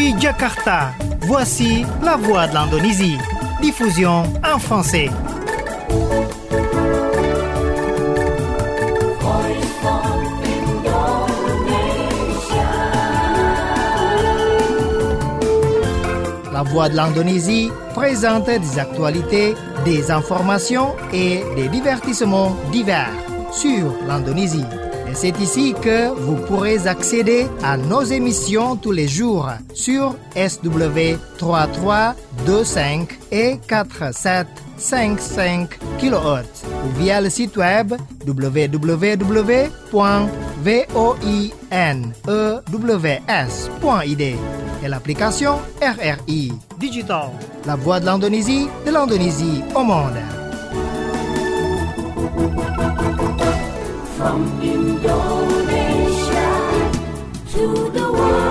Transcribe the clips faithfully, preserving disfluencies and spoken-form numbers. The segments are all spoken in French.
Depuis Jakarta, voici la voix de l'Indonésie. Diffusion en français. La voix de l'Indonésie présente des actualités, des informations et des divertissements divers sur l'Indonésie. Et c'est ici que vous pourrez accéder à nos émissions tous les jours sur S W trois trois deux cinq et quatre sept cinq cinq kilohertz ou via le site web w w w point voinews point i d et l'application R R I Digital, la voix de l'Indonésie, de l'Indonésie au monde. From Indonesia to the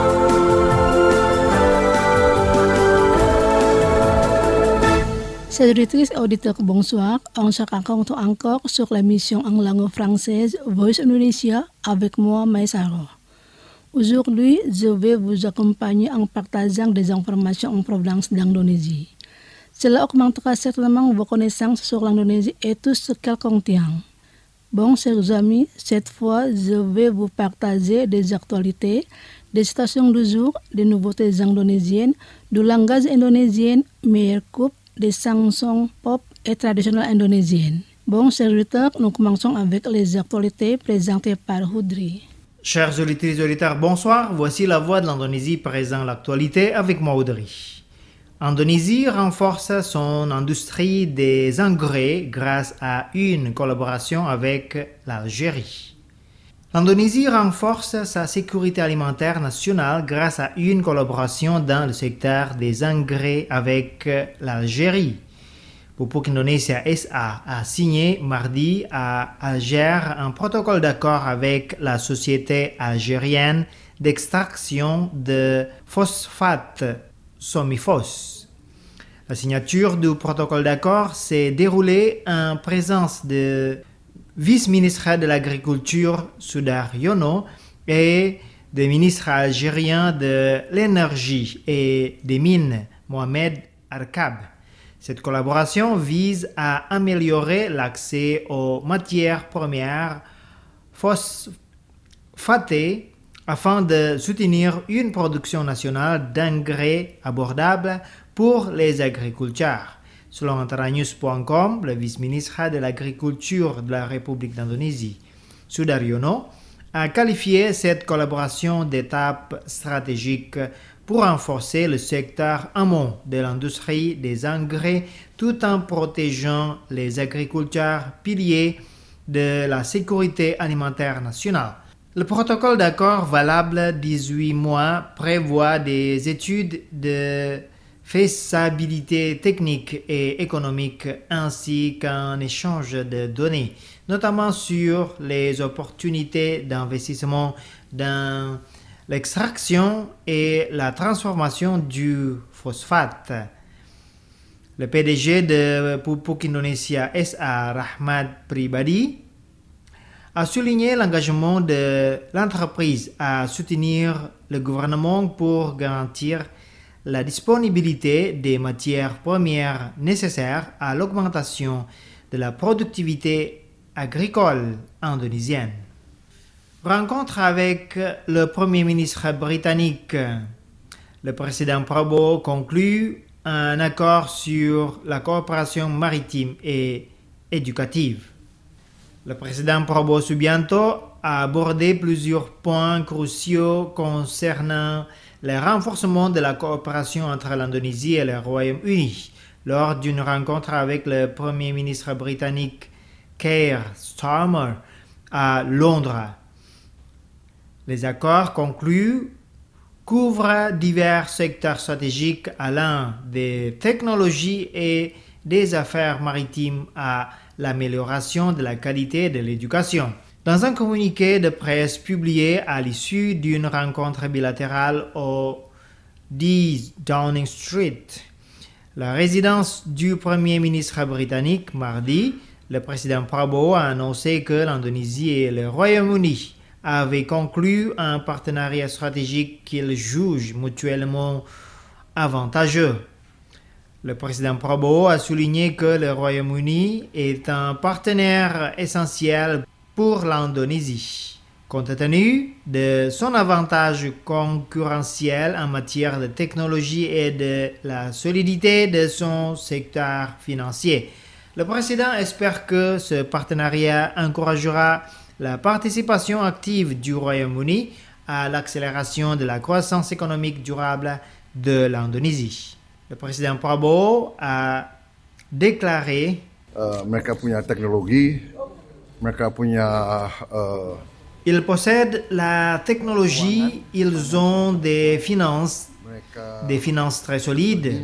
world. Chers auditrices et auditeurs, bonsoir. On se rencontre encore sur l'émission en langue française Voice Indonesia avec moi, Maïsaro. Aujourd'hui, je vais vous accompagner en partageant des informations en provenance d'Indonésie. Cela augmentera certainement vos connaissances sur l'Indonésie et tout ce qu'elle contient. Bon, chers amis, cette fois, je vais vous partager des actualités, des citations du jour, des nouveautés indonésiennes, du langage indonésien, meilleure coupe, des chansons pop et traditionnelles indonésiennes. Bon, chers auditeurs, nous commençons avec les actualités présentées par Houdri. Chers auditeurs et auditeurs, bonsoir. Voici la voix de l'Indonésie présente l'actualité avec moi, Houdri. Indonésie renforce son industrie des engrais grâce à une collaboration avec l'Algérie. L'Indonésie renforce sa sécurité alimentaire nationale grâce à une collaboration dans le secteur des engrais avec l'Algérie. Pupuk Indonesia S A a signé mardi à Alger un protocole d'accord avec la société algérienne d'extraction de phosphate Somifos. La signature du protocole d'accord s'est déroulée en présence du vice-ministre de l'Agriculture Sudaryono et du ministre algérien de l'Énergie et des Mines Mohamed Arkab. Cette collaboration vise à améliorer l'accès aux matières premières phosphatées afin de soutenir une production nationale d'engrais abordable pour les agriculteurs. Selon Antaranews point com, le vice-ministre de l'Agriculture de la République d'Indonésie, Sudaryono, a qualifié cette collaboration d'étape stratégique pour renforcer le secteur amont de l'industrie des engrais tout en protégeant les agriculteurs piliers de la sécurité alimentaire nationale. Le protocole d'accord valable dix-huit mois prévoit des études de faisabilité technique et économique ainsi qu'un échange de données, notamment sur les opportunités d'investissement dans l'extraction et la transformation du phosphate. Le P D G de Pupuk Indonesia S A Rahmat Pribadi a souligné l'engagement de l'entreprise à soutenir le gouvernement pour garantir la disponibilité des matières premières nécessaires à l'augmentation de la productivité agricole indonésienne. Rencontre avec le Premier ministre britannique. Le président Prabowo conclut un accord sur la coopération maritime et éducative. Le président Prabowo Subianto a abordé plusieurs points cruciaux concernant le renforcement de la coopération entre l'Indonésie et le Royaume-Uni lors d'une rencontre avec le Premier ministre britannique Keir Starmer à Londres. Les accords conclus couvrent divers secteurs stratégiques allant des technologies et des affaires maritimes à l'amélioration de la qualité de l'éducation. Dans un communiqué de presse publié à l'issue d'une rencontre bilatérale au dix Downing Street, la résidence du Premier ministre britannique, mardi, le président Prabowo a annoncé que l'Indonésie et le Royaume-Uni avaient conclu un partenariat stratégique qu'ils jugent mutuellement avantageux. Le président Prabowo a souligné que le Royaume-Uni est un partenaire essentiel pour l'Indonésie, compte tenu de son avantage concurrentiel en matière de technologie et de la solidité de son secteur financier. Le président espère que ce partenariat encouragera la participation active du Royaume-Uni à l'accélération de la croissance économique durable de l'Indonésie. Le président Prabowo a déclaré uh, mereka punya teknologi, mereka punya uh, ils possèdent la technologie, ils ont des finances, des finances très solides.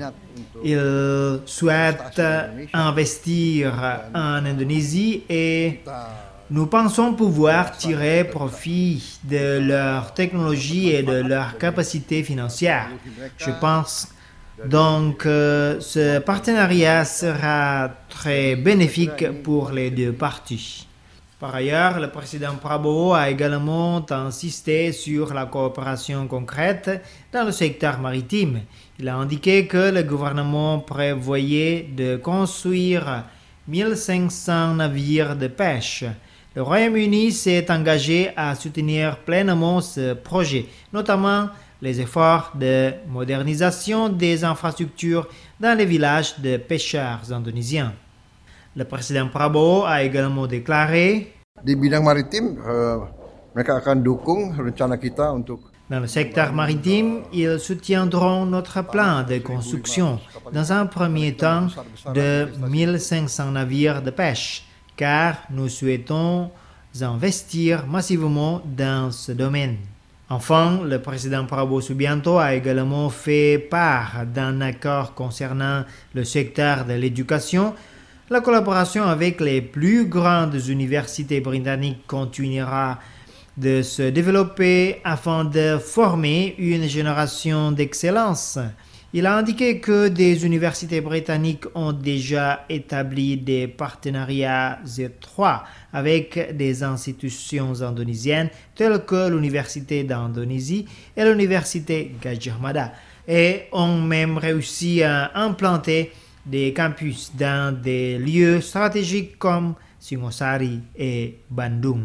Ils souhaitent investir en Indonésie et nous pensons pouvoir tirer profit de leur technologie et de leur capacité financière. Je pense donc euh, ce partenariat sera très bénéfique pour les deux parties. Par ailleurs, le président Prabowo a également insisté sur la coopération concrète dans le secteur maritime. Il a indiqué que le gouvernement prévoyait de construire mille cinq cents navires de pêche. Le Royaume-Uni s'est engagé à soutenir pleinement ce projet, notamment les efforts de modernisation des infrastructures dans les villages de pêcheurs indonésiens. Le président Prabowo a également déclaré di bidang maritim, uh, mereka akan dukung rencana kita untuk. Dans le secteur maritime, ils soutiendront notre plan de construction, dans un premier temps, de mille cinq cents navires de pêche, car nous souhaitons investir massivement dans ce domaine. Enfin, le président Prabowo Subianto a également fait part d'un accord concernant le secteur de l'éducation. La collaboration avec les plus grandes universités britanniques continuera de se développer afin de former une génération d'excellence. Il a indiqué que des universités britanniques ont déjà établi des partenariats étroits avec des institutions indonésiennes telles que l'Université d'Indonésie et l'Université Gadjah Mada et ont même réussi à implanter des campus dans des lieux stratégiques comme Singosari et Bandung.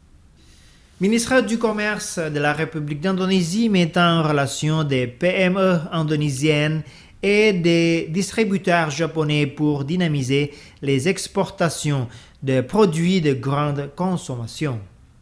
Ministre du Commerce de la République d'Indonésie met en relation des P M E indonésiennes et des distributeurs japonais pour dynamiser les exportations de produits de grande consommation.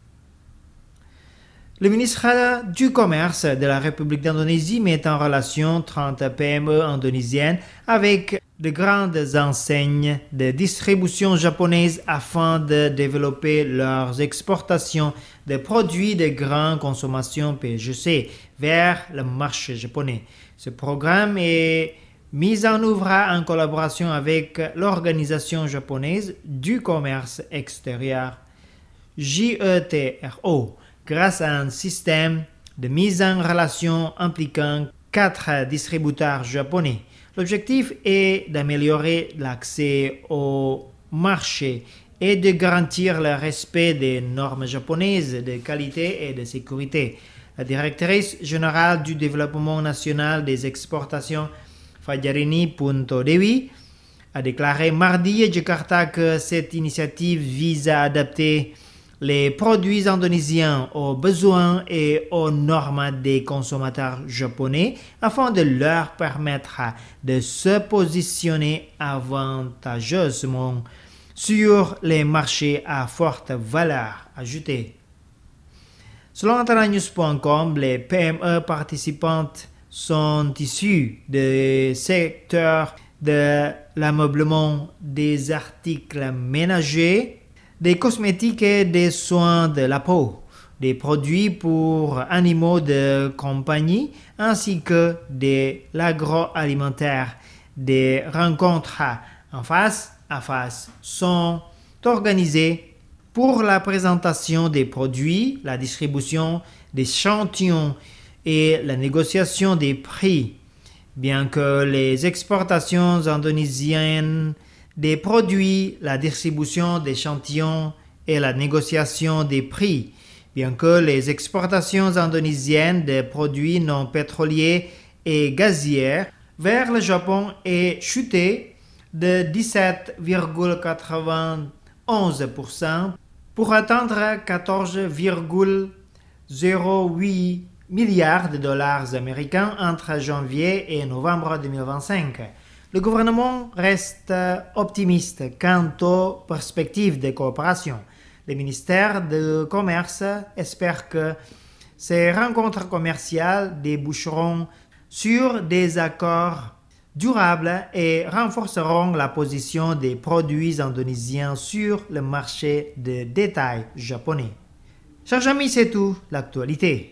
Le ministre du Commerce de la République d'Indonésie met en relation trente P M E indonésiennes avec de grandes enseignes de distribution japonaises afin de développer leurs exportations de produits de grande consommation P G C vers le marché japonais. Ce programme est mis en œuvre en collaboration avec l'Organisation japonaise du commerce extérieur J E T R O grâce à un système de mise en relation impliquant quatre distributeurs japonais. L'objectif est d'améliorer l'accès au marché et de garantir le respect des normes japonaises de qualité et de sécurité. La directrice générale du développement national des exportations, Fajarini Punto Dewi, a déclaré mardi à Jakarta que cette initiative vise à adapter les produits indonésiens aux besoins et aux normes des consommateurs japonais afin de leur permettre de se positionner avantageusement sur les marchés à forte valeur ajoutée. Selon Antaranews point com, les P M E participantes sont issues des secteurs de l'ameublement, des articles ménagers, des cosmétiques et des soins de la peau, des produits pour animaux de compagnie ainsi que de l'agroalimentaire. Des rencontres en face à face sont organisées pour la présentation des produits, la distribution des échantillons et la négociation des prix. Bien que les exportations indonésiennes des produits, la distribution d'échantillons et la négociation des prix Bien que les exportations indonésiennes de produits non pétroliers et gaziers vers le Japon aient chuté de dix-sept virgule quatre-vingt-onze pour cent pour atteindre quatorze virgule zéro huit milliards de dollars américains entre janvier et novembre deux mille vingt-cinq. Le gouvernement reste optimiste quant aux perspectives de coopération. Le ministère du Commerce espère que ces rencontres commerciales déboucheront sur des accords durables et renforceront la position des produits indonésiens sur le marché de détail japonais. Chers amis, c'est tout l'actualité.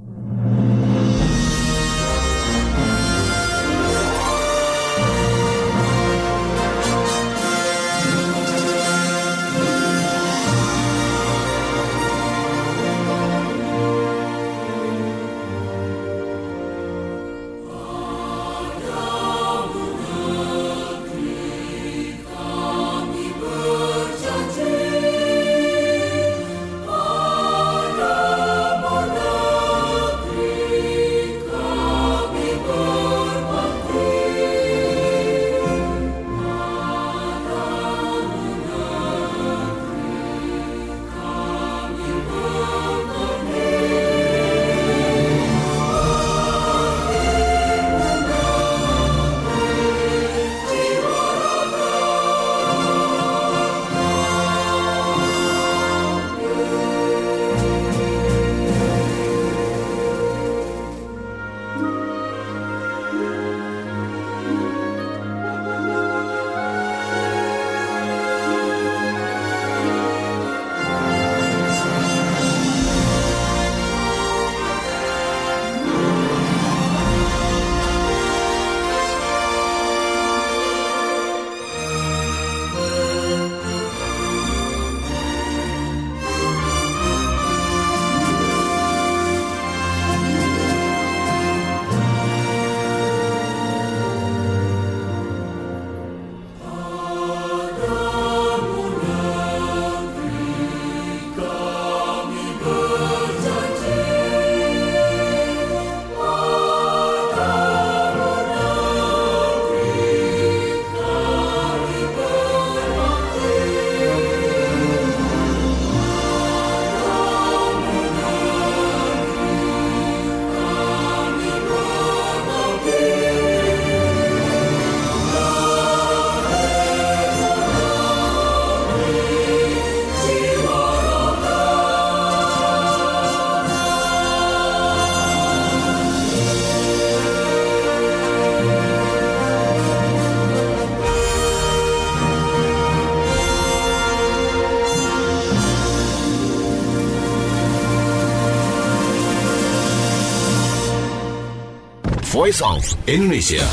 Voice of Indonesia.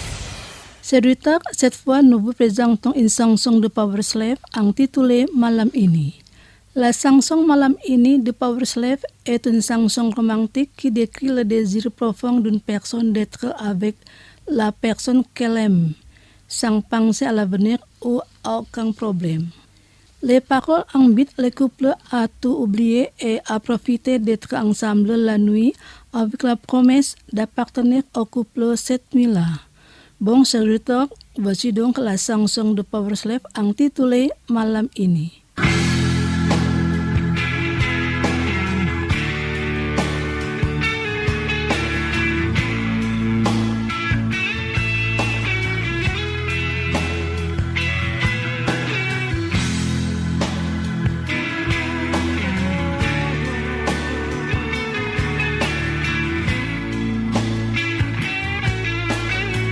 Sedutar, cette fois nous vous présentons une chanson de Powerslave intitulée Malam Ini. La chanson Malam Ini de Powerslave est une chanson romantique qui décrit le désir profond d'une personne d'être avec la personne qu'elle aime, sans penser à l'avenir ou à aucun problème. Les paroles invitent le couple à tout oublier et à profiter d'être ensemble la nuit avec la promesse d'appartenir au couple cette nuit-là. Bon serviteur, voici donc la chanson de Powerslave intitulée Malam Ini.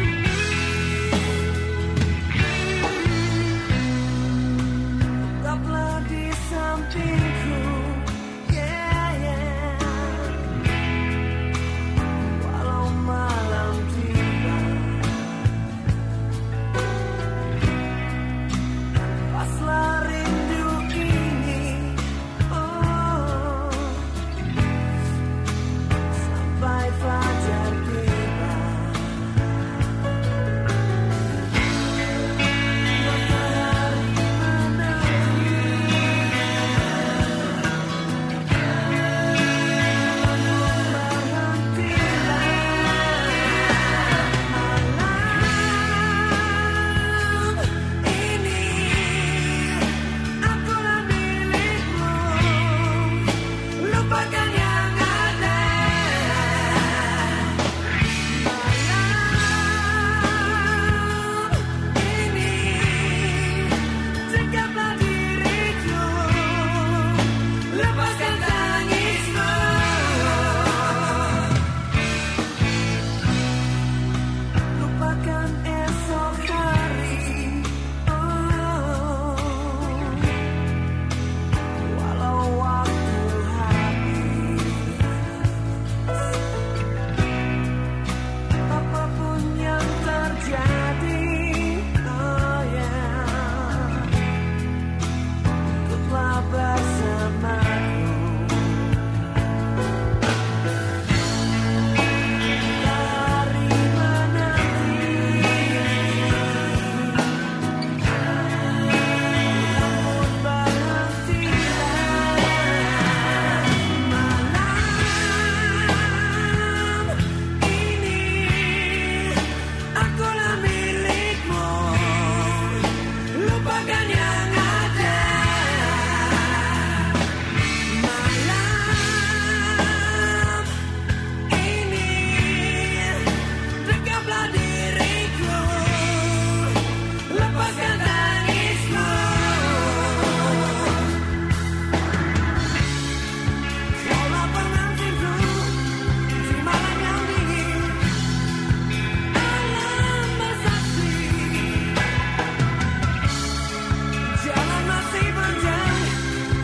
The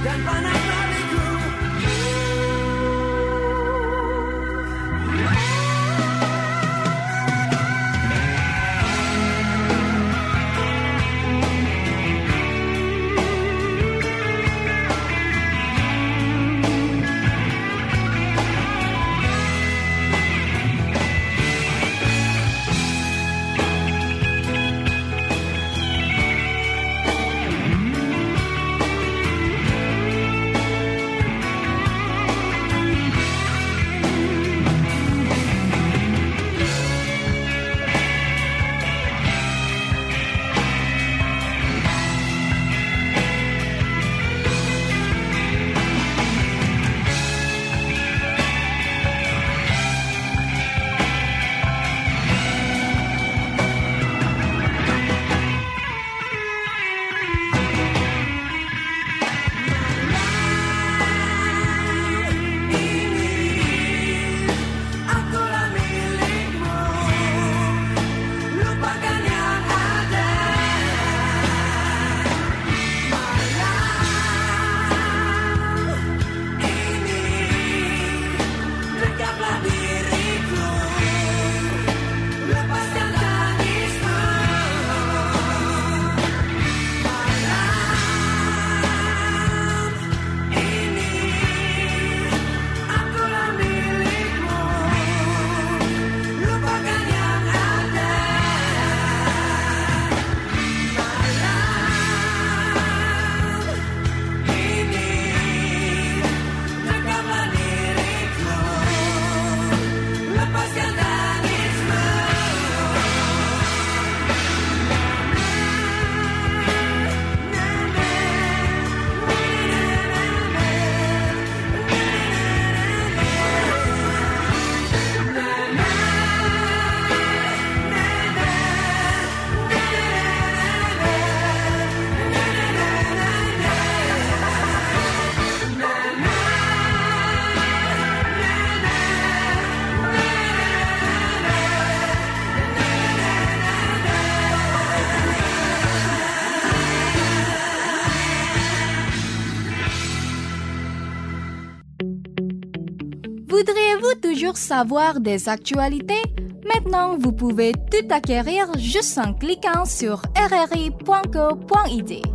Voudriez-vous toujours savoir des actualités? Maintenant, vous pouvez tout acquérir juste en cliquant sur r r i point co point i d.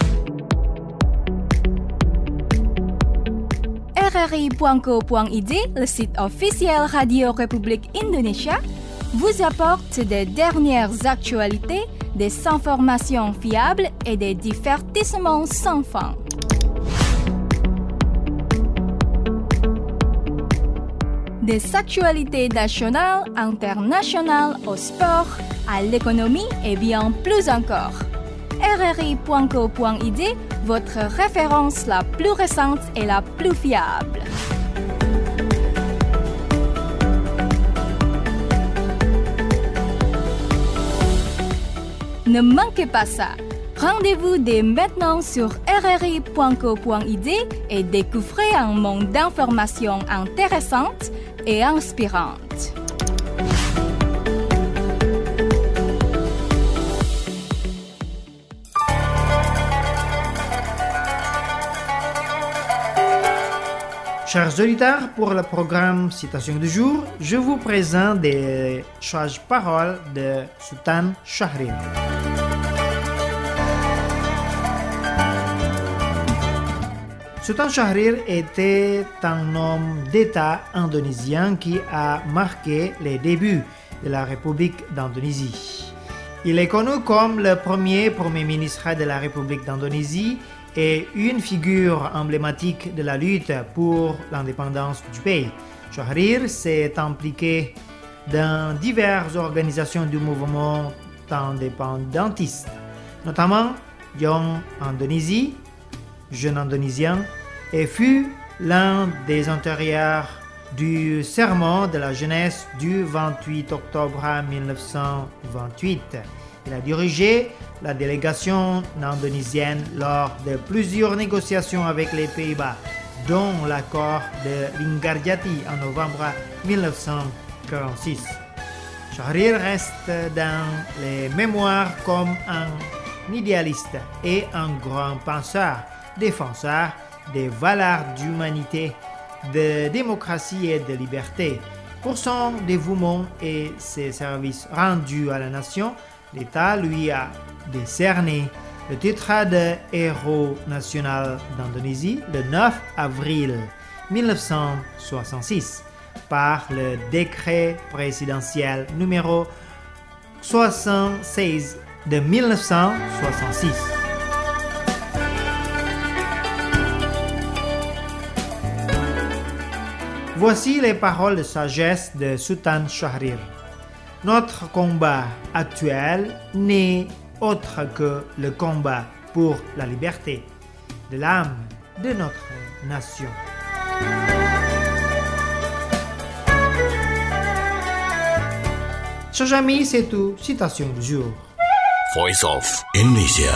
r r i point co point i d, le site officiel Radio République Indonésia, vous apporte des dernières actualités, des informations fiables et des divertissements sans fin. Des actualités nationales, internationales, au sport, à l'économie et bien plus encore. r r i point co point i d, votre référence la plus récente et la plus fiable. Ne manquez pas ça. Rendez-vous dès maintenant sur r r i point co point i d et découvrez un monde d'informations intéressantes et inspirantes. Chers auditeurs, pour le programme Citation du jour, je vous présente des sages-paroles de Sultan Syahrir. Sultan Syahrir était un homme d'État indonésien qui a marqué les débuts de la République d'Indonésie. Il est connu comme le premier Premier ministre de la République d'Indonésie et une figure emblématique de la lutte pour l'indépendance du pays. Syahrir s'est impliqué dans diverses organisations du mouvement indépendantiste, notamment Young Indonésie, Jeune Indonésien, et fut l'un des intérieurs du serment de la jeunesse du vingt-huit octobre mille neuf cent vingt-huit. Il a dirigé la délégation indonésienne lors de plusieurs négociations avec les Pays-Bas, dont l'accord de Linggarjati en novembre mille neuf cent quarante-six. Syahrir reste dans les mémoires comme un idéaliste et un grand penseur, défenseur des valeurs d'humanité, de démocratie et de liberté. Pour son dévouement et ses services rendus à la nation, l'État lui a décerné le titre de héros national d'Indonésie le neuf avril mille neuf cent soixante-six par le décret présidentiel numéro soixante-seize de mille neuf cent soixante-six. Voici les paroles de sagesse de Sultan Syahrir. Notre combat actuel n'est autre que le combat pour la liberté de l'âme de notre nation. Chers amis, c'est tout. Citation du jour. Voice of Indonesia.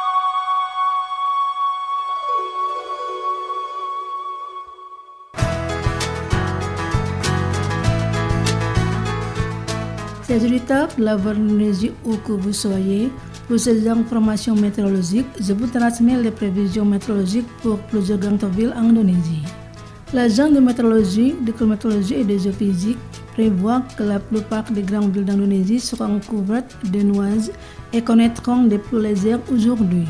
Chers auditeurs de la voix d'Indonésie où que vous soyez, pour ces informations météorologiques, je vous transmets les prévisions météorologiques pour plusieurs grandes villes en Indonésie. L'agence de météorologie, de climatologie et de géophysique prévoit que la plupart des grandes villes d'Indonésie seront couvertes de nuages et connaîtront des pluies légères aujourd'hui.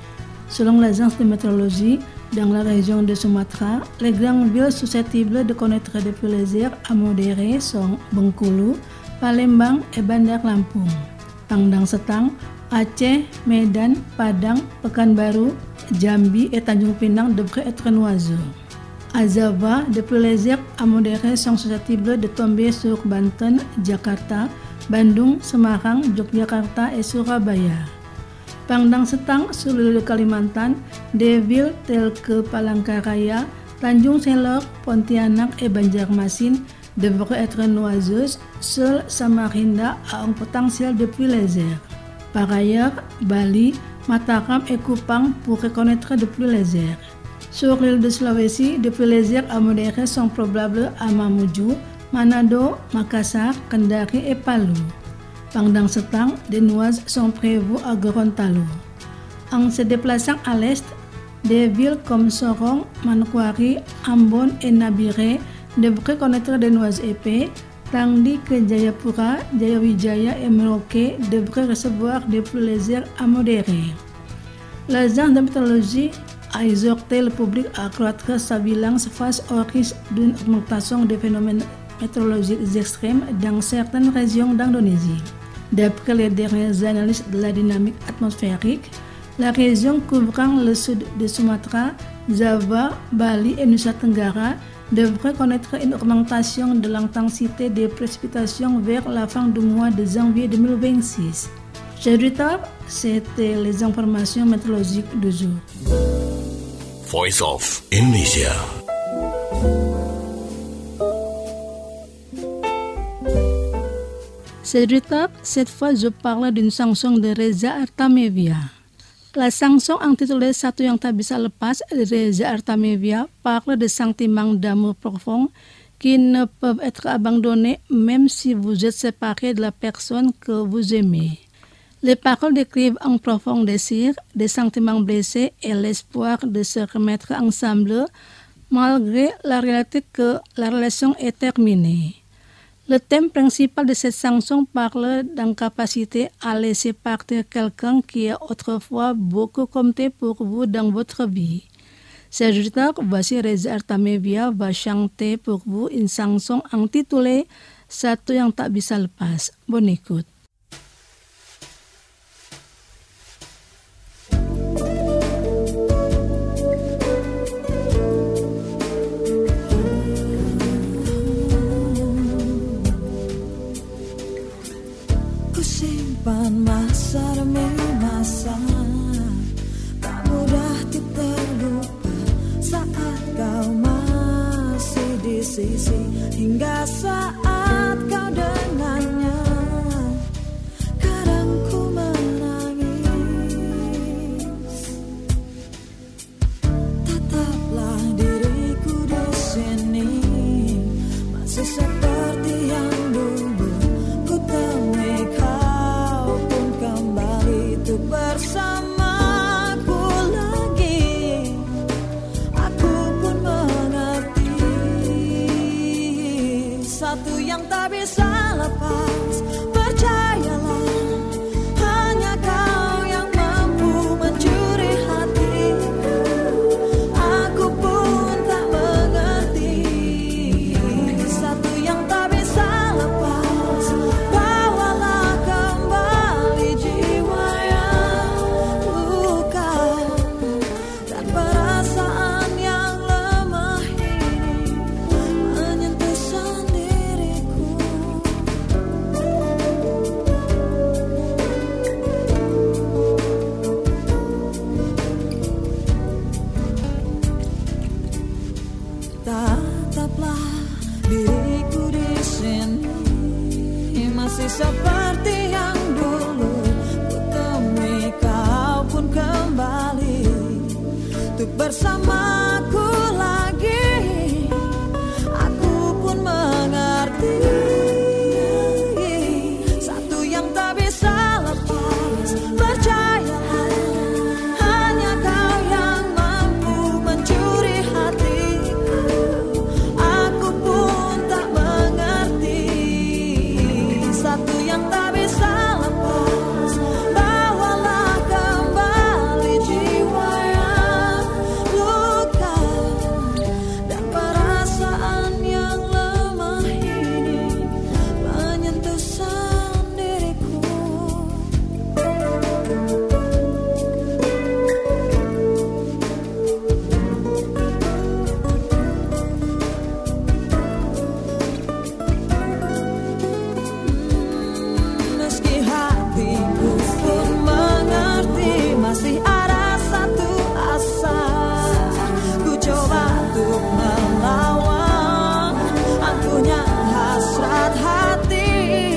Selon l'agence de météorologie, dans la région de Sumatra, les grandes villes susceptibles de connaître des pluies légères à modérées sont Bengkulu, Palembang et Bandar Lampung. Pangdang Setang, Aceh, Medan, Padang, Pekanbaru, Jambi et Tanjung Pinang devraient être nuageux. À Java, des pluies légères à modérées sont susceptibles de tomber sur Banten, Jakarta, Bandung, Semarang, Yogyakarta et Surabaya. Pangdang Setang, sur l'île de Kalimantan, des villes telles que Palangkaraya, Tanjung Selor, Pontianak et Banjarmasin devraient être nuageuses. Seule Samarinda a un potentiel de pluie légère. Par ailleurs, Bali, Mataram et Kupang pourraient connaître de pluies légères. Sur l'île de Sulawesi, des pluies légères à modérées sont probables à Mamuju, Manado, Makassar, Kendari et Palu. Pangdang Setang, des nuages sont prévus à Gorontalo. En se déplaçant à l'est, des villes comme Sorong, Manokwari, Ambon et Nabire devraient connaître des nuages épais, tandis que Jayapura, Jayawijaya et Merauke devraient recevoir des pluies légères à modérées. L'agence de météorologie a exhorté le public à accroître sa vigilance face au risque d'une augmentation des phénomènes météorologiques extrêmes dans certaines régions d'Indonésie. D'après les dernières analyses de la dynamique atmosphérique, la région couvrant le sud de Sumatra, Java, Bali et Nusa Tenggara devrait connaître une augmentation de l'intensité des précipitations vers la fin du mois de janvier deux mille vingt-six. Chers auditeurs, c'était les informations météorologiques du jour. Voice of Indonesia. Chers auditeurs, cette fois je parle d'une chanson de Reza Artamevia. La chanson intitulée Satu yang tak bisa lepas de Reza Artamevia parle de sentiments d'amour profond qui ne peuvent être abandonnés même si vous êtes séparés de la personne que vous aimez. Les paroles décrivent un profond désir, des sentiments blessés et l'espoir de se remettre ensemble malgré la réalité que la relation est terminée. Le thème principal de cette chanson parle d'incapacité à laisser partir quelqu'un qui a autrefois beaucoup compté pour vous dans votre vie. Chers auditeurs, voici Reza Artamevia va chanter pour vous une chanson intitulée Satu yang tak bisa lepas. Bonne écoute. Masa demi masa tak mudah terlupa saat kau masih di sisi hingga saat kau dengannya. Kadang ku menangis, tetaplah diriku di sini masih seperti yang dulu ku temui kau. Bersamaku lagi, aku untuk bersamaku lagi. Aku pun mengerti satu yang tak bisa lepas. Percayalah, hanya kau yang mampu mencuri hatiku. Aku pun tak mengerti satu yang tak bisa lepas. Bawalah kembali jiwa yang luka dan perasaan yang lemah ini menyentuh sendiriku. Meski hatiku pun mengerti, masih ada satu asa. Ku coba untuk melawan angkuhnya hasrat hati.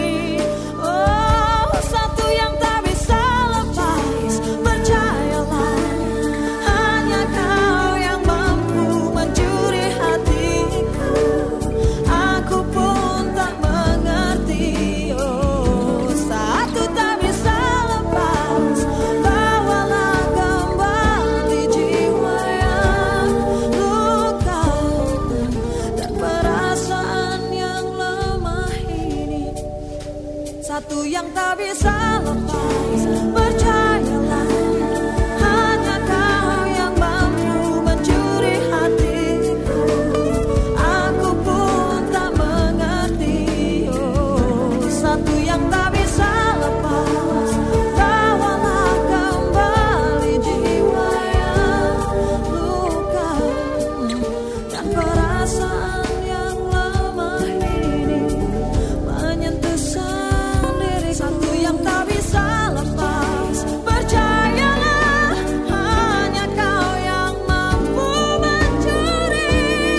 Oh, satu yang tak bisa lepas. Percayalah, hanya kau yang mampu mencuri hatiku. Aku pun tak mengerti. Oh, satu tak bisa lepas. Bawalah kembali jiwa yang luka dan perasaan yang lemah ini. Satu yang tak bisa lepas. Percayalah, hanya kau yang mampu mencuri hatiku. Aku pun tak mengerti. Oh, satu yang tak bisa lepas. Bawalah kembali jiwa yang luka dan perasaan yang lemah ini menyentuh sendiri. Satu yang tak bisa lepas. Percayalah, hanya kau yang mampu mencuri.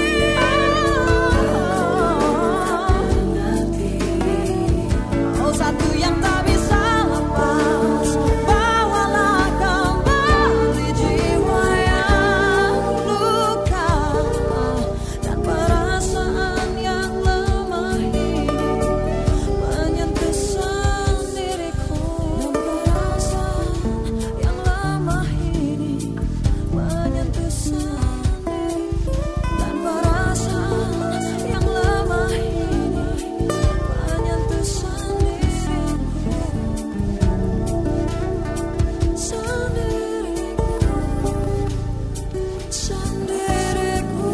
Oh, satu yang tak bisa lepas. Bawalah kembali jiwa yang luka dan perasaan yang lemah ini menyentuh sendiriku. Dan perasaan yang lemah ini menyentuh sendiriku. Dan perasaan yang lemah ini menyentuh sendiriku. Sendiriku,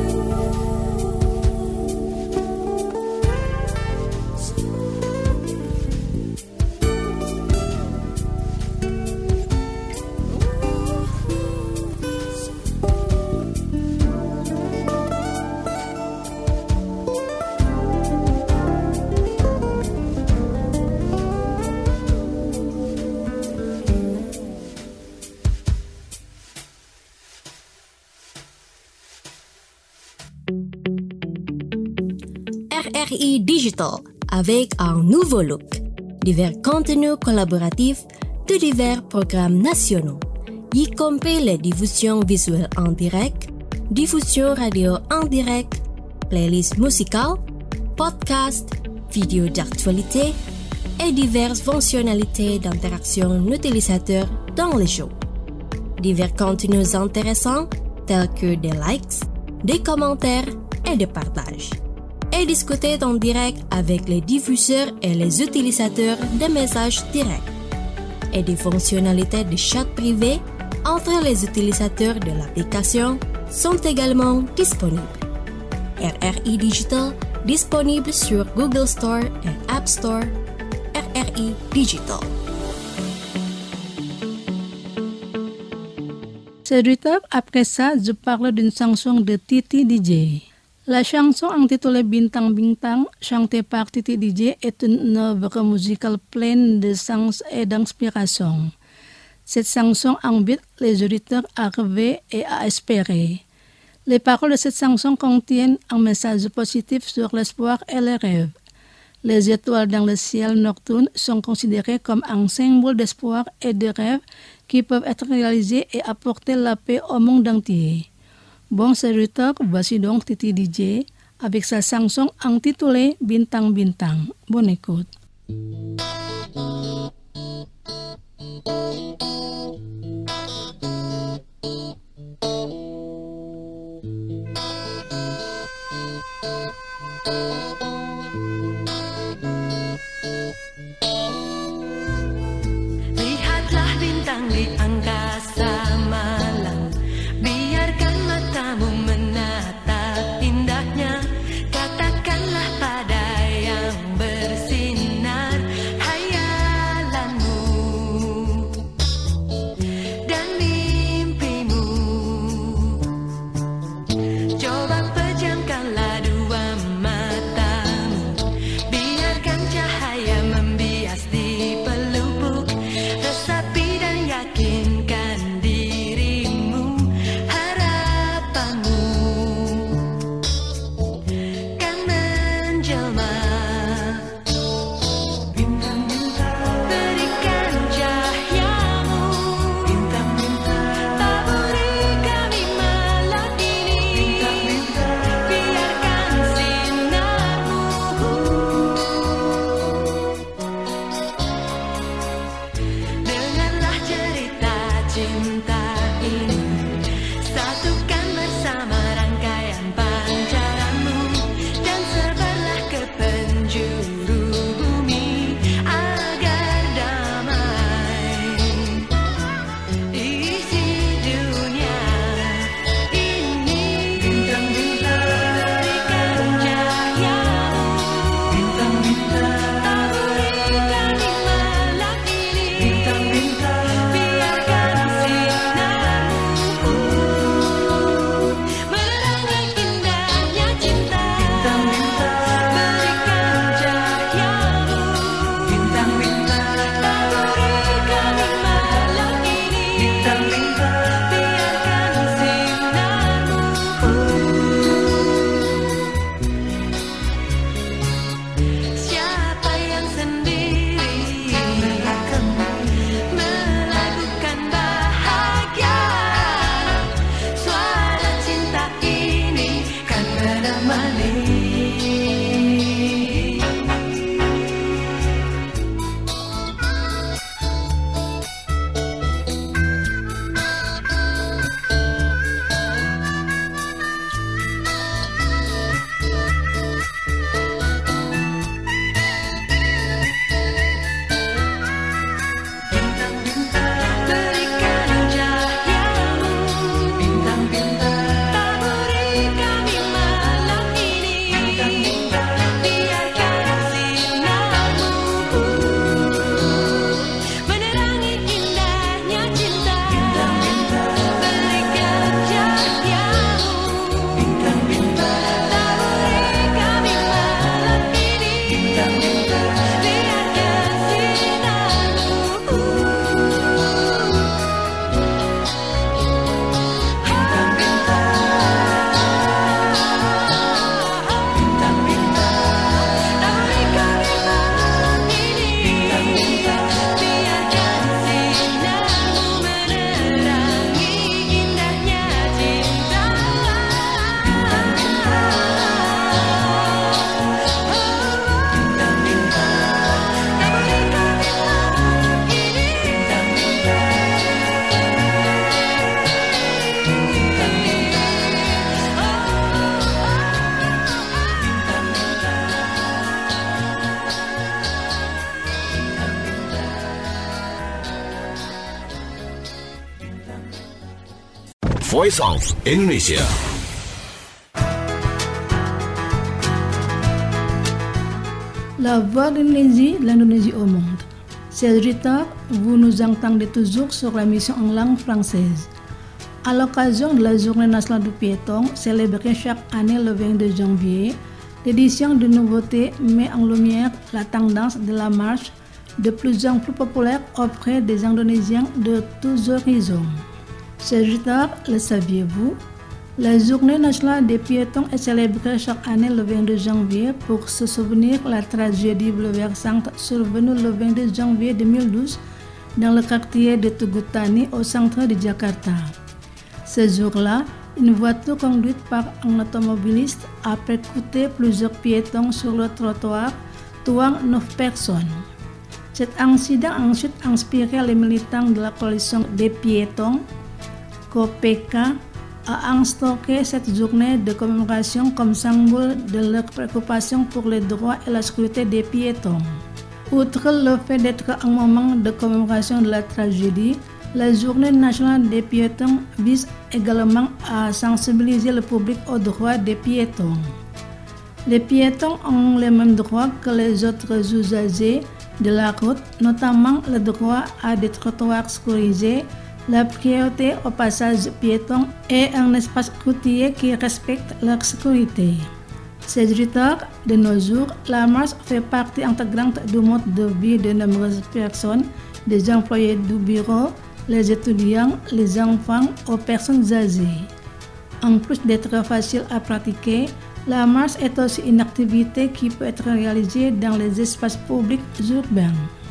R R I Digital avec un nouveau look, divers contenus collaboratifs de divers programmes nationaux, y compris les diffusions visuelles en direct, diffusion radio en direct, playlists musicales, podcasts, vidéos d'actualité et diverses fonctionnalités d'interaction utilisateur dans les shows. Divers contenus intéressants tels que des likes, des commentaires et des partages. Et discuter en direct avec les diffuseurs et les utilisateurs des messages directs. Et des fonctionnalités de chat privé entre les utilisateurs de l'application sont également disponibles. R R I Digital disponible sur Google Store et App Store. R R I Digital. C'est du top. Après ça, je parle d'une chanson de Titi D J. La chanson intitulée Bintang Bintang, chantée par Titi D J, est une œuvre musicale pleine de sens et d'inspiration. Cette chanson invite les auditeurs à rêver et à espérer. Les paroles de cette chanson contiennent un message positif sur l'espoir et les rêves. Les étoiles dans le ciel nocturne sont considérées comme un symbole d'espoir et de rêve qui peuvent être réalisés et apporter la paix au monde entier. Bon serviteur, voici donc Titi D J avec sa chanson intitulée Bintang-Bintang. Bonne écoute. Lihatlah bintang di angkasa malam, biarkan matamu menatap indahnya. Katakanlah pada yang bersinar hayalanmu dan mimpimu. Coba pejamkanlah dua matamu, biarkan cahaya membias di pelupuk. Resapi dan yakinkan dirimu, harapanmu kan menjelma. Bintang-bintang, berikan cahayamu. Bintang-bintang, taburi kami malam ini. Bintang-bintang, biarkan sinarmu. Dengarlah cerita cinta ini, satukan bersama rangkaian pancaranmu, dan sebarlah ke penjuru bumi agar damai isi dunia ini. Bintang-bintang, berikan cahayamu. Bintang-bintang, taburi kami malam ini. Bintang-bintang, biarkan sinarmu menerangi indahnya cinta. Bintang-bintang, berikan cahayamu. Bintang-bintang, taburi kami malam ini. Bintang-bintang, biarkan sinarmu. Siapa yang sendiri melakukan bahagia, suara cinta ini kan menemani. Bintang-bintang, berikan cahayamu. Bintang-bintang, taburi kami malam ini. Bintang-bintang, biarkan sinarmu menerangi indahnya cinta. Bintang-bintang, berikan cahayamu. Bintang-bintang, taburi kami malam ini. Bintang-bintang, biarkan sinarmu. Voice of Indonesia. La voix de l'Indonésie, l'Indonésie au monde. Chers auditeurs, vous nous entendez toujours sur la mission en langue française. À l'occasion de la Journée nationale du piéton, célébrée chaque année le vingt-deux janvier, l'édition de nouveautés met en lumière la tendance de la marche de plus en plus populaire auprès des Indonésiens de tous horizons. Chers auditeurs, le saviez-vous? La journée nationale des piétons est célébrée chaque année le vingt-deux janvier pour se souvenir de la tragédie bouleversante survenue le vingt-deux janvier deux mille douze dans le quartier de Tugutani au centre de Jakarta. Ce jour-là, une voiture conduite par un automobiliste a percuté plusieurs piétons sur le trottoir, tuant neuf personnes. Cet incident a ensuite inspiré les militants de la coalition des piétons, C O P K, à instaurer cette journée de commémoration comme symbole de leur préoccupation pour les droits et la sécurité des piétons. Outre le fait d'être un moment de commémoration de la tragédie, la journée nationale des piétons vise également à sensibiliser le public aux droits des piétons. Les piétons ont les mêmes droits que les autres usagers de la route, notamment le droit à des trottoirs sécurisés, la priorité au passage piéton et un espace routier qui respecte leur sécurité. C'est tard, de nos jours, la marche fait partie intégrante du mode de vie de nombreuses personnes, des employés du bureau, les étudiants, les enfants aux personnes âgées. En plus d'être facile à pratiquer, la marche est aussi une activité qui peut être réalisée dans les espaces publics urbains.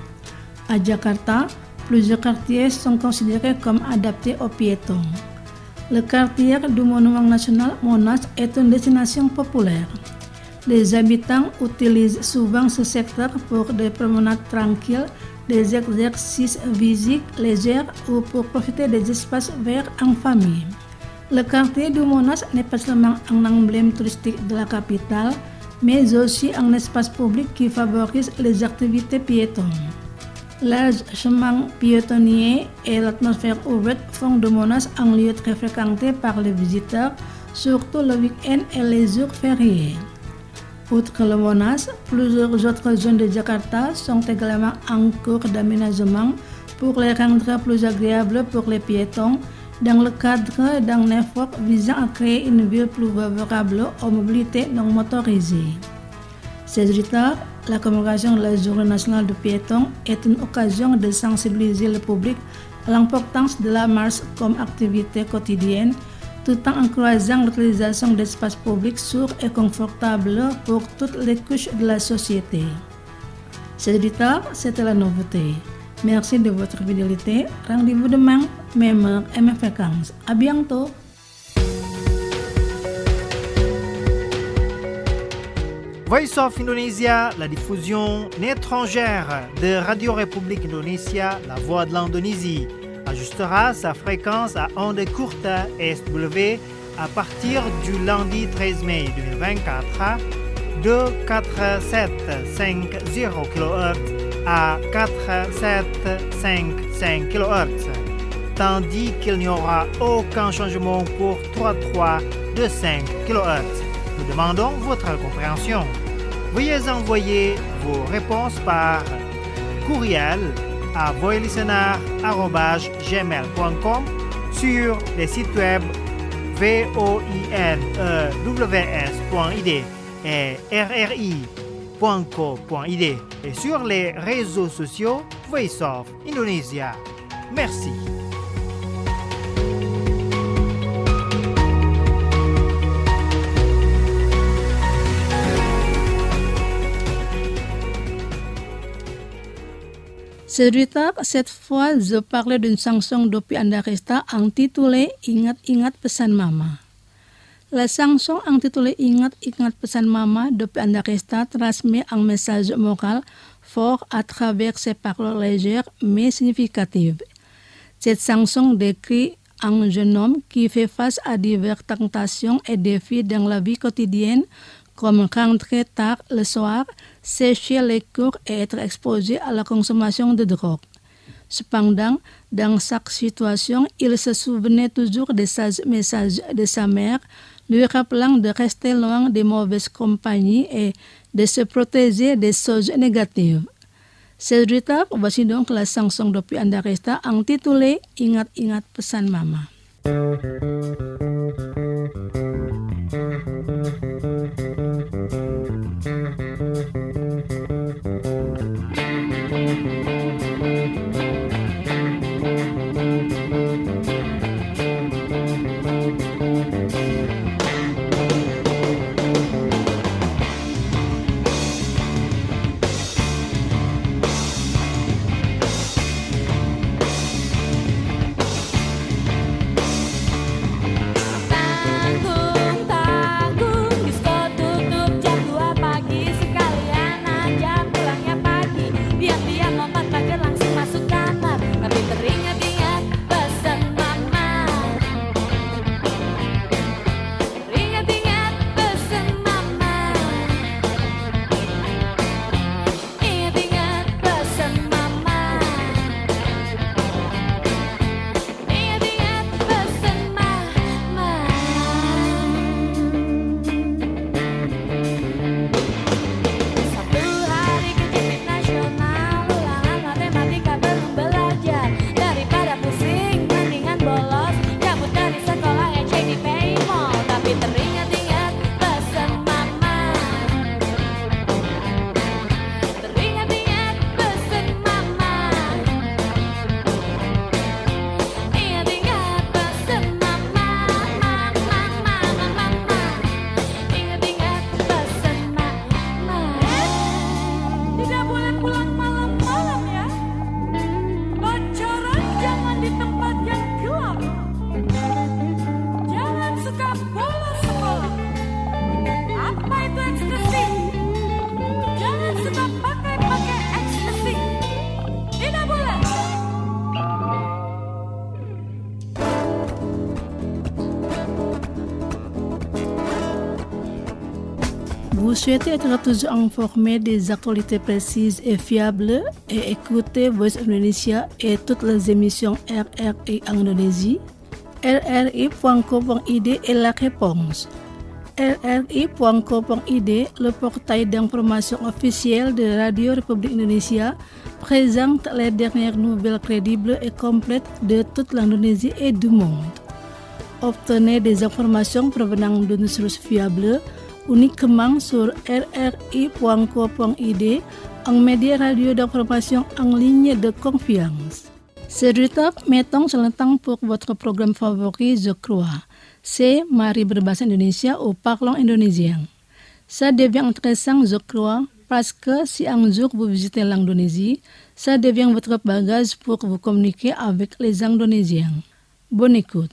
À Jakarta, plusieurs quartiers sont considérés comme adaptés aux piétons. Le quartier du Monument National Monas est une destination populaire. Les habitants utilisent souvent ce secteur pour des promenades tranquilles, des exercices physiques légers ou pour profiter des espaces verts en famille. Le quartier du Monas n'est pas seulement un emblème touristique de la capitale, mais aussi un espace public qui favorise les activités piétonnes. Large chemin piétonnier et l'atmosphère ouverte font de Monas un lieu très fréquenté par les visiteurs, surtout le week-end et les jours fériés. Outre le Monas, plusieurs autres zones de Jakarta sont également en cours d'aménagement pour les rendre plus agréables pour les piétons, dans le cadre d'un effort visant à créer une ville plus favorable aux mobilités non motorisées. seize tard, la commémoration de la Journée nationale du piéton est une occasion de sensibiliser le public à l'importance de la marche comme activité quotidienne, tout en encourageant l'utilisation d'espaces publics sûrs et confortables pour toutes les couches de la société. seize tard, c'était la nouveauté. Merci de votre fidélité. Rendez-vous demain, même heure et même fréquence. À bientôt. Voice of Indonesia, la diffusion étrangère de Radio République Indonésia, la voix de l'Indonésie, ajustera sa fréquence à ondes courtes S W à partir du lundi treize mai deux mille vingt-quatre de quatre mille sept cent cinquante kilohertz à quatre mille sept cent cinquante-cinq kilohertz, tandis qu'il n'y aura aucun changement pour trois mille trois cent de cinq kilohertz. Nous demandons votre compréhension. Veuillez envoyer vos réponses par courriel à voilistener arobase gmail point com sur les sites web voinews point i d et r r i point co point i d et sur les réseaux sociaux Voice of Indonesia. Merci. Cerita, cette fois, je parlais d'une chanson d'Oppie Andaresta intitulée Ingat-ingat pesan mama. La chanson intitulée Ingat-ingat pesan mama d'Oppie Andaresta transmet un message moral fort à travers ses paroles légères mais significatives. Cette chanson décrit un jeune homme qui fait face à diverses tentations et défis dans la vie quotidienne, comme rentrer tard le soir, sécher les cours et être exposé à la consommation de drogue. Cependant, dans chaque situation, il se souvenait toujours des sages messages de sa mère, lui rappelant de rester loin des mauvaises compagnies et de se protéger des choses négatives. Cerita, voici donc la chanson d'Oppie Andaresta intitulée Ingat-ingat pesan mama. Vous souhaitez être toujours informé des actualités précises et fiables et écouter Voice Indonesia et toutes les émissions R R I Indonésie? R R I point co point I D est la réponse. R R I point co point I D, le portail d'information officiel de Radio République Indonésia, présente les dernières nouvelles crédibles et complètes de toute l'Indonésie et du monde. Obtenez des informations provenant d'une source fiable uniquement sur R R I point co point I D, un média radio d'information en ligne de confiance. C'est du top, mettons sur le temps pour votre programme favori, je crois. C'est Mari berbahasa Indonesia ou Parlons indonésien. Ça devient intéressant, je crois, parce que si un jour vous visitez l'Indonésie, ça devient votre bagage pour vous communiquer avec les Indonésiens. Bonne écoute.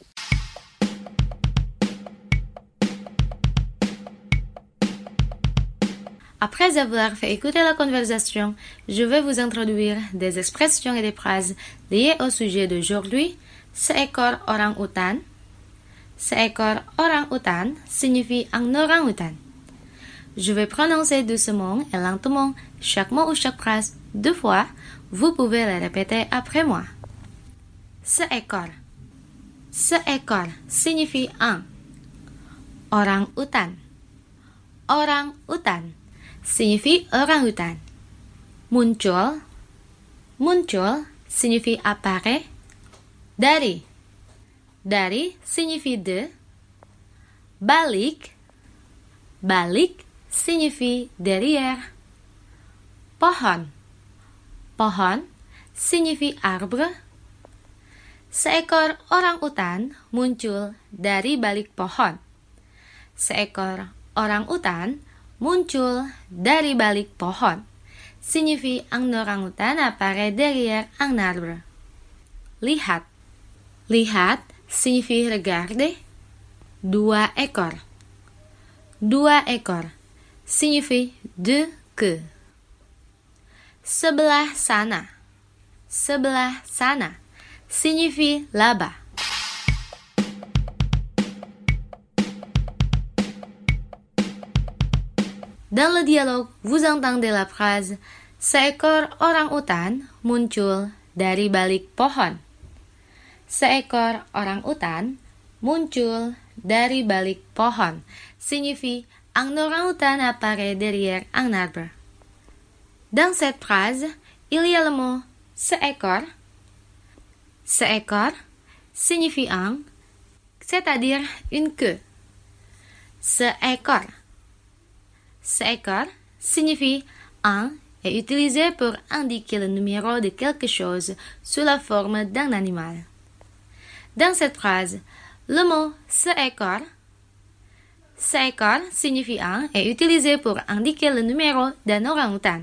Après avoir fait écouter la conversation, je vais vous introduire des expressions et des phrases liées au sujet d'aujourd'hui. Seekor orang-utan. Seekor orang-utan signifie un orang-utan. Je vais prononcer doucement et lentement chaque mot ou chaque phrase deux fois. Vous pouvez le répéter après moi. Seekor. Seekor signifie un. Orang-utan. Orang-utan signifie orang-utan. Muncul. Muncul signifie apparaît. Dari. Dari signifie de. Balik. Balik signifie derrière. Pohon. Pohon signifie arbre. Seekor orang-utan muncul dari balik pohon. Seekor orang-utan muncul dari balik pohon. Signifie un orang-utan apparaît derrière un arbre. Lihat. Lihat signifie regarder. Dua ekor. Dua ekor signifie deux queues. Sebelah sana. Sebelah sana signifie là-bas. Dans le dialogue, vous entendez la phrase seekor orang-utan muncul dari balik pohon. Seekor orang-utan muncul dari balik pohon signifie un orang-utan apparaît derrière un arbre. Dans cette phrase, il y a le mot seekor. Seekor signifie un, c'est-à-dire une queue. Seekor. Seekor signifie un et utilisé pour indiquer le numéro de quelque chose sous la forme d'un animal. Dans cette phrase, le mot seekor, seekor signifie un et utilisé pour indiquer le numéro d'un orang-utan.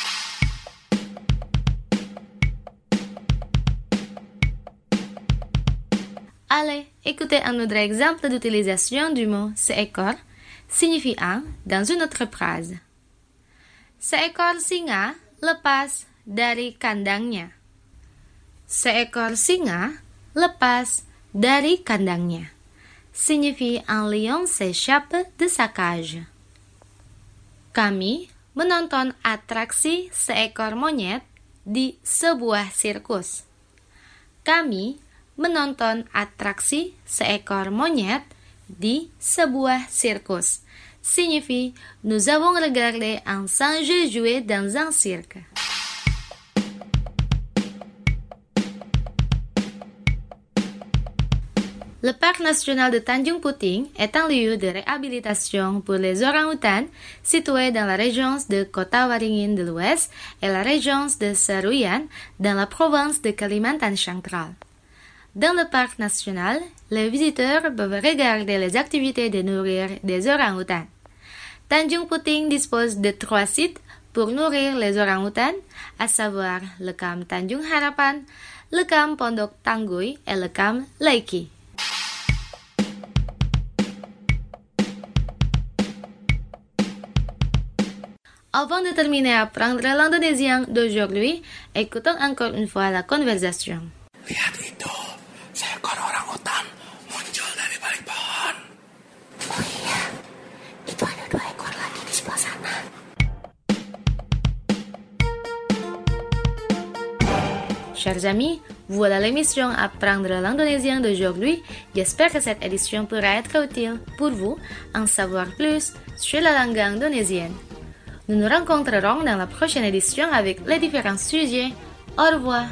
Allez, écoutez un autre exemple d'utilisation du mot seekor signifie un dans une autre phrase. Seekor singa lepas dari kandangnya. Seekor singa lepas dari kandangnya signifie un lion s'échappe de sa cage. Kami menonton atraksi seekor monyet di sebuah sirkus. Kami menonton atraksi seekor monyet di sebuah sirkus signifie nous avons regardé un singe jouer dans un cirque. Le parc national de Tanjung Puting est un lieu de réhabilitation pour les orang-outans situé dans la région de Kota Waringin de l'Ouest et la région de Seruyan dans la province de Kalimantan central. Dans le parc national, les visiteurs peuvent regarder les activités de nourrir des orang-outans. Tanjung Puting dispose de trois sites pour nourrir les orang-outans, à savoir le camp Tanjung Harapan, le camp Pondok Tangguy et le camp Leiki. Avant de terminer à apprendre l'indonésien d'aujourd'hui, écoutons encore une fois la conversation. Lihat itu, seekor orang-utan muncul dari balik pohon. Oh iya, itu ada dua ekor lagi di sebelah sana. Chers amis, voilà l'émission Apprendre l'indonésien d'aujourd'hui. J'espère que cette édition pourra être utile pour vous en savoir plus sur la langue indonésienne. Nous nous rencontrerons dans la prochaine édition avec les différents sujets. Au revoir.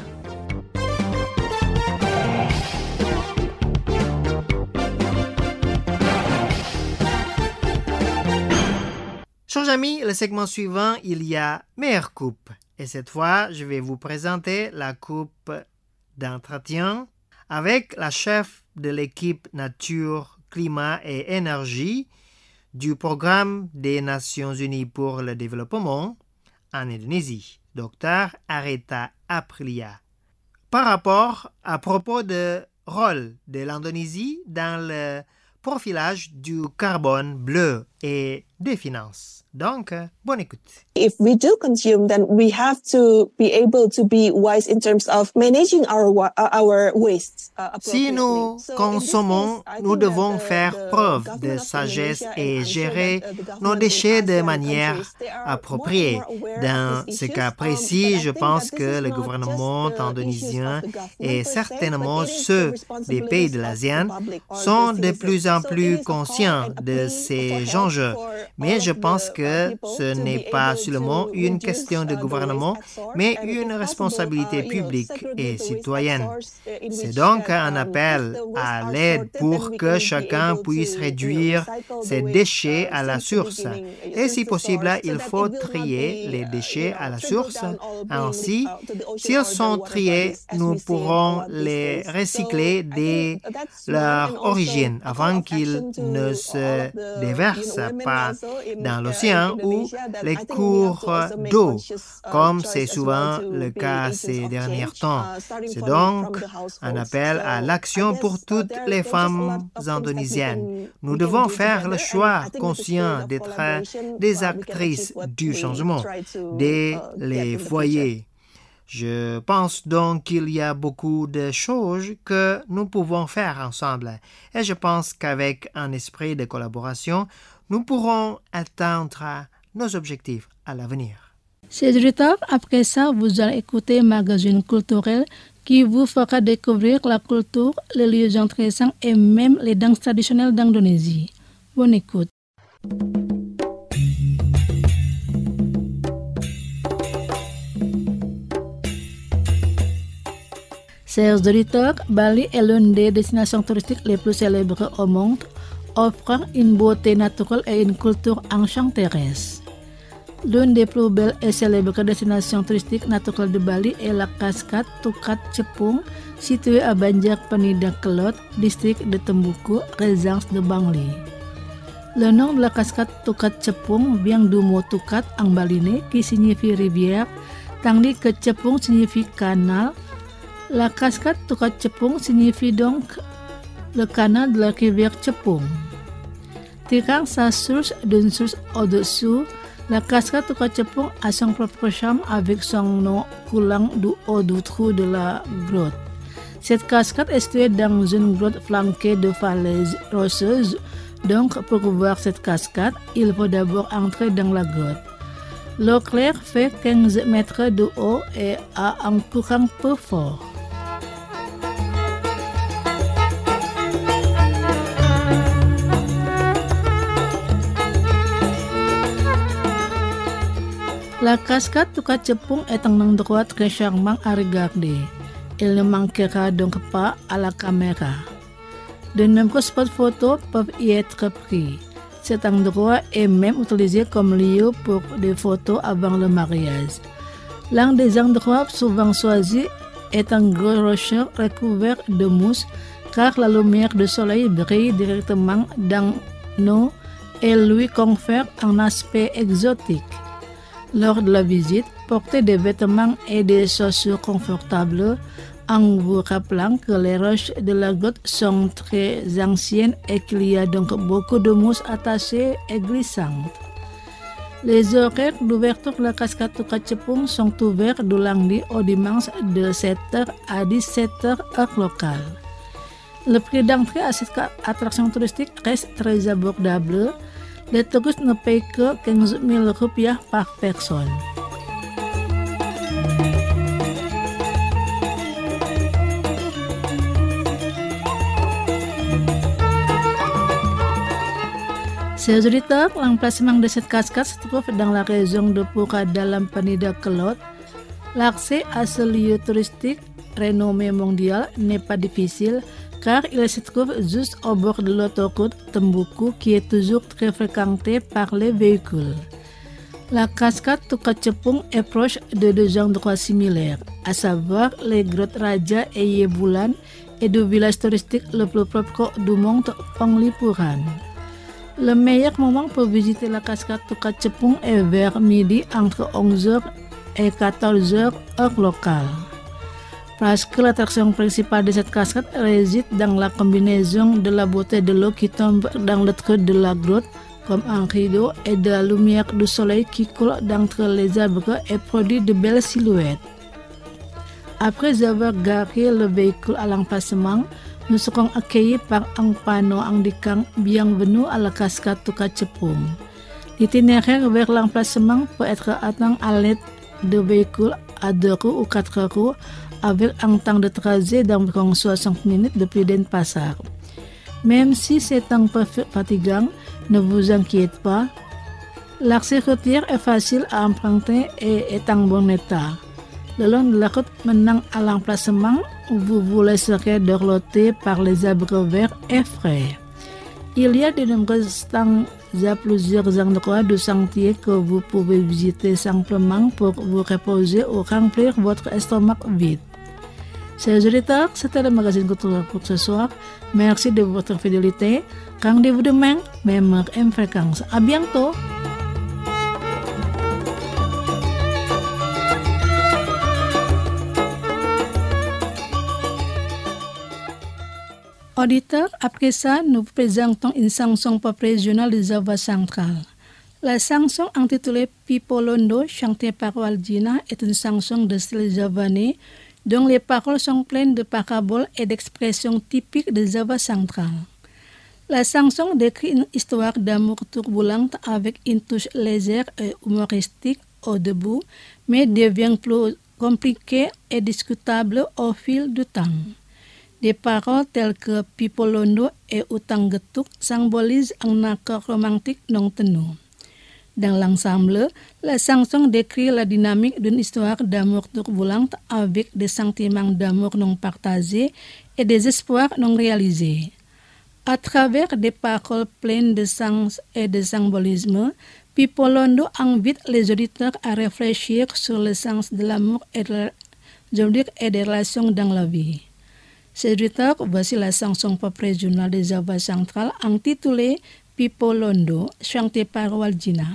Chers amis, le segment suivant, il y a meilleure coupe. Et cette fois, je vais vous présenter la coupe d'entretien avec la chef de l'équipe Nature, Climat et Énergie du Programme des Nations Unies pour le Développement en Indonésie, Docteur Aretha Aprilia. Par rapport à propos du rôle de l'Indonésie dans le profilage du carbone bleu et des finances. Donc, bonne écoute. If we do consume, then we have to be able to be wise in terms of managing our wa- uh, our wastes. Uh, Si nous consommons, nous devons faire preuve de sagesse et gérer nos déchets de manière appropriée. Dans ce cas précis, je pense que le gouvernement indonésien et certainement ceux des pays de l'ASEAN sont de plus en plus conscients de ces enjeux. Mais je pense que ce n'est pas seulement une question de gouvernement, mais une responsabilité publique et citoyenne. C'est donc un appel à l'aide pour que chacun puisse réduire ses déchets à la source. Et si possible, il faut trier les déchets à la source. Ainsi, s'ils sont triés, nous pourrons les recycler dès leur origine avant qu'ils ne se déversent pas dans l'océan ou les cours d'eau, comme c'est souvent le cas ces derniers temps. C'est donc un appel à l'action pour toutes les femmes indonésiennes. Nous devons faire le choix conscient d'être des actrices du changement dès les foyers. Je pense donc qu'il y a beaucoup de choses que nous pouvons faire ensemble et je pense qu'avec un esprit de collaboration, nous pourrons atteindre nos objectifs à l'avenir. Chers auditeurs, après ça, vous allez écouter un magazine culturel qui vous fera découvrir la culture, les lieux intéressants et même les danses traditionnelles d'Indonésie. Bonne écoute. Chers auditeurs, Bali est l'une des destinations touristiques les plus célèbres au monde, offrant une beauté naturelle et une culture enchanteresse. L'une des plus belles et célèbres destinations touristiques naturelles de Bali est la cascade Tukat Cepung, située à Banjar Penida Kelot, district de Tembuku, résidence de Bangli. Le nom de la cascade Tukat Cepung vient du mot Tukat en balinais qui signifie rivière, tandis que Cepung signifie canal. La cascade Tukat Cepung signifie donc le canal de la rivière Cepung. Tirant sa source d'une source au-dessous, la cascade Tukat Cepung a son propre charme avec son nom coulant du haut du trou de la grotte. Cette cascade est située dans une grotte flanquée de falaises rocheuses, donc pour voir cette cascade, il faut d'abord entrer dans la grotte. L'eau claire fait quinze mètres de haut et a un courant peu fort. La cascade Tukat Cepung est un endroit très charmant à regarder. Il ne manquera donc pas à la caméra. De nombreux spots photos peuvent y être pris. Cet endroit est même utilisé comme lieu pour des photos avant le mariage. L'un des endroits souvent choisis est un gros rocher recouvert de mousse car la lumière du soleil brille directement dans l'eau et lui confère un aspect exotique. Lors de la visite, portez des vêtements et des chaussures confortables en vous rappelant que les roches de la grotte sont très anciennes et qu'il y a donc beaucoup de mousse attachées et glissantes. Les horaires d'ouverture de la cascade Tukat Cepung sont ouverts du lundi au dimanche de sept heures à dix-sept heures heure locale. Le prix d'entrée à cette attraction touristique reste très abordable. Les touristes ne payent que quinze mille rupiah par personne. Chers auditeurs, l'emplacement de cette cascade se trouve dans la région de Pura dalam Penida-Kelot. L'accès à ce lieu touristique renommé mondial n'est pas difficile car il se trouve juste au bord de l'autoroute Tembuku qui est toujours très fréquentée par les véhicules. La cascade Tukacepung est proche de deux endroits similaires, à savoir les grottes Raja et Yebulan et du village touristique le plus propre du monde, Panglipuran. Le meilleur moment pour visiter la cascade Tukacepung est vers midi entre onze heures et quatorze heures heure locale. Parce que l'attraction principale de cette cascade réside dans la combinaison de la beauté de l'eau qui tombe dans le trou de la grotte comme un rideau et de la lumière du soleil qui coule d'entre les arbres et produit de belles silhouettes. Après avoir garé le véhicule à l'emplacement, nous serons accueillis par un panneau indiquant « Bienvenue à la cascade Tukacepung ». L'itinéraire vers l'emplacement peut être atteint à l'aide de véhicules à deux roues ou quatre roues avec un temps de trajet d'environ soixante minutes depuis Denpasar. Même si c'est un peu fatigant, ne vous inquiétez pas. L'accès routier est facile à emprunter et est en bon état. Le long de la route menant à l'emplacement, vous vous laisserez dorloter par les arbres verts et frais. Il y a de nombreux stands à plusieurs endroits du sentier que vous pouvez visiter simplement pour vous reposer ou remplir votre estomac vide. Chers auditeurs, c'était le magazine Culture pour ce soir. Merci de votre fidélité. Rendez-vous demain, même heure et fréquence. À bientôt. Auditeurs, après ça, nous vous présentons une chanson pop régionale de Java central. La chanson intitulée Pipolondo, chantée par Waljina, est une chanson de style javanais dont les paroles sont pleines de paraboles et d'expressions typiques de Java central. La chanson décrit une histoire d'amour turbulente avec une touche légère et humoristique au début, mais devient plus compliquée et discutable au fil du temps. Des paroles telles que Pipolondo et Utang Getuk symbolisent un accord romantique non tenu. Dans l'ensemble, la chanson décrit la dynamique d'une histoire d'amour turbulente avec des sentiments d'amour non partagés et des espoirs non réalisés. À travers des paroles pleines de sens et de symbolisme, Pipolondo invite les auditeurs à réfléchir sur le sens de l'amour et, de, et des relations dans la vie. Chers auditeurs, voici la chanson pop régionale de Java central intitulée Pipolondo, chantée par Waljina.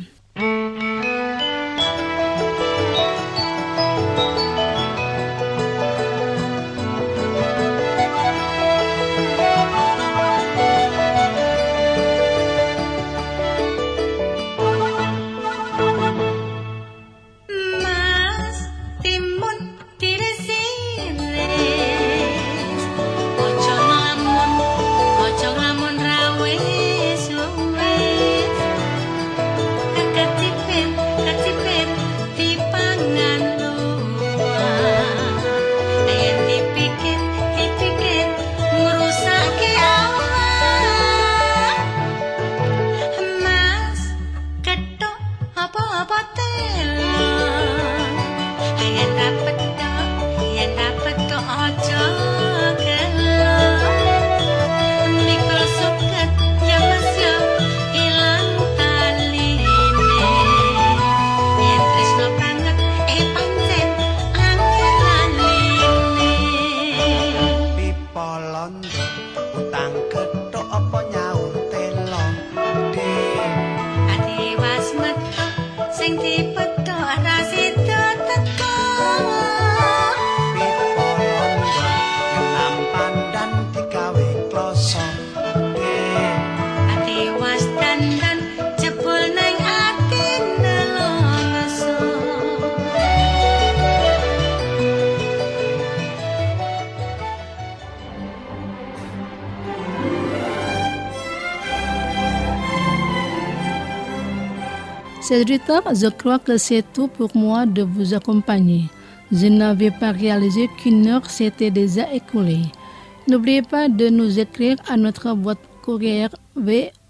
Chers auditeurs, je crois que c'est tout pour moi de vous accompagner. Je n'avais pas réalisé qu'une heure s'était déjà écoulée. N'oubliez pas de nous écrire à notre boîte courrier V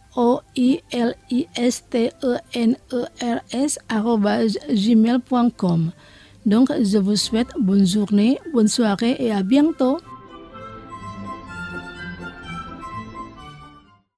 O I L I S T E N E R S arobase gmail point com. Donc, je vous souhaite bonne journée, bonne soirée et à bientôt.